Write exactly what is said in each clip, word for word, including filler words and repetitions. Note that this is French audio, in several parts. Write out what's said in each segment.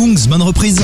Kungs, bonne reprise.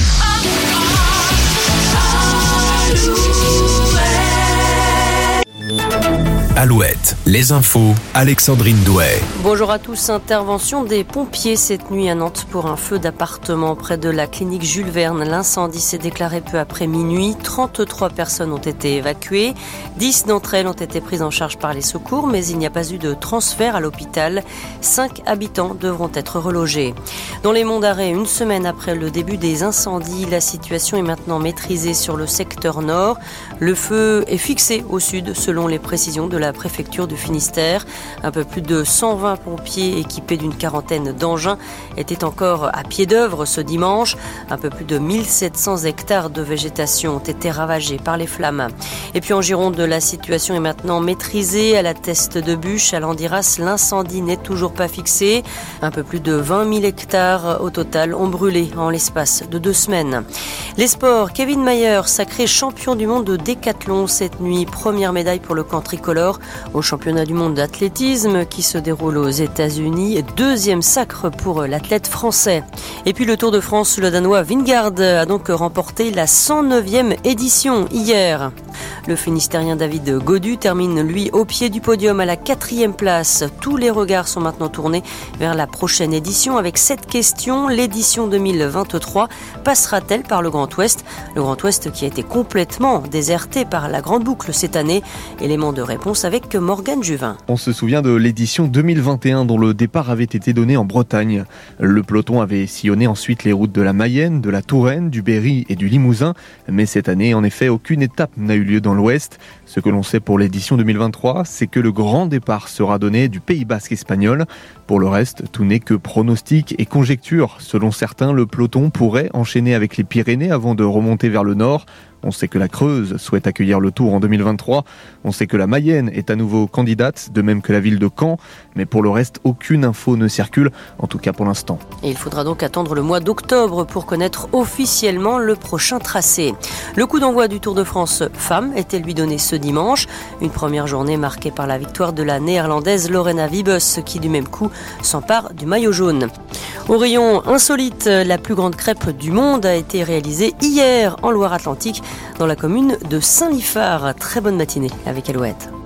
Alouette, les infos, Alexandrine Douay. Bonjour à tous. Intervention des pompiers cette nuit à Nantes pour un feu d'appartement près de la clinique Jules Verne. L'incendie s'est déclaré peu après minuit. trente-trois personnes ont été évacuées. dix d'entre elles ont été prises en charge par les secours, mais il n'y a pas eu de transfert à l'hôpital. cinq habitants devront être relogés. Dans les Monts d'Arrée, une semaine après le début des incendies, la situation est maintenant maîtrisée sur le secteur nord. Le feu est fixé au sud selon les précisions de la préfecture du Finistère. Un peu plus de cent vingt pompiers équipés d'une quarantaine d'engins étaient encore à pied d'œuvre ce dimanche. Un peu plus de mille sept cents hectares de végétation ont été ravagés par les flammes. Et puis en Gironde, la situation est maintenant maîtrisée. À la Teste de Bûche, à Landiras, l'incendie n'est toujours pas fixé. Un peu plus de vingt mille hectares au total ont brûlé en l'espace de deux semaines. Les sports, Kevin Mayer, sacré champion du monde de décathlon cette nuit. Première médaille pour le camp tricolore au championnat du monde d'athlétisme qui se déroule aux États-Unis. Deuxième sacre pour l'athlète français. Et puis le Tour de France, le Danois Vingegaard a donc remporté la cent neuvième édition hier. Le Finistérien David Gaudu termine lui au pied du podium à la quatrième place. Tous les regards sont maintenant tournés vers la prochaine édition avec cette question. L'édition deux mille vingt-trois passera-t-elle par le Grand Ouest? Le Grand Ouest qui a été complètement déserté par la Grande Boucle cette année. Élément de réponse avec Morgane Juvin. On se souvient de l'édition deux mille vingt et un dont le départ avait été donné en Bretagne. Le peloton avait sillonné ensuite les routes de la Mayenne, de la Touraine, du Berry et du Limousin. Mais cette année, en effet, aucune étape n'a eu lieu dans l'Ouest. Ce que l'on sait pour l'édition deux mille vingt-trois, c'est que le grand départ sera donné du Pays Basque espagnol. Pour le reste, tout n'est que pronostic et conjecture. Selon certains, le peloton pourrait enchaîner avec les Pyrénées avant de remonter vers le nord. On sait que la Creuse souhaite accueillir le Tour en deux mille vingt-trois. On sait que la Mayenne est à nouveau candidate, de même que la ville de Caen. Mais pour le reste, aucune info ne circule, en tout cas pour l'instant. Et il faudra donc attendre le mois d'octobre pour connaître officiellement le prochain tracé. Le coup d'envoi du Tour de France femmes était lui donné ce dimanche. Une première journée marquée par la victoire de la néerlandaise Lorena Wiebes qui du même coup s'empare du maillot jaune. Au rayon insolite, la plus grande crêpe du monde a été réalisée hier en Loire-Atlantique dans la commune de Saint-Liphard. Très bonne matinée avec Alouette.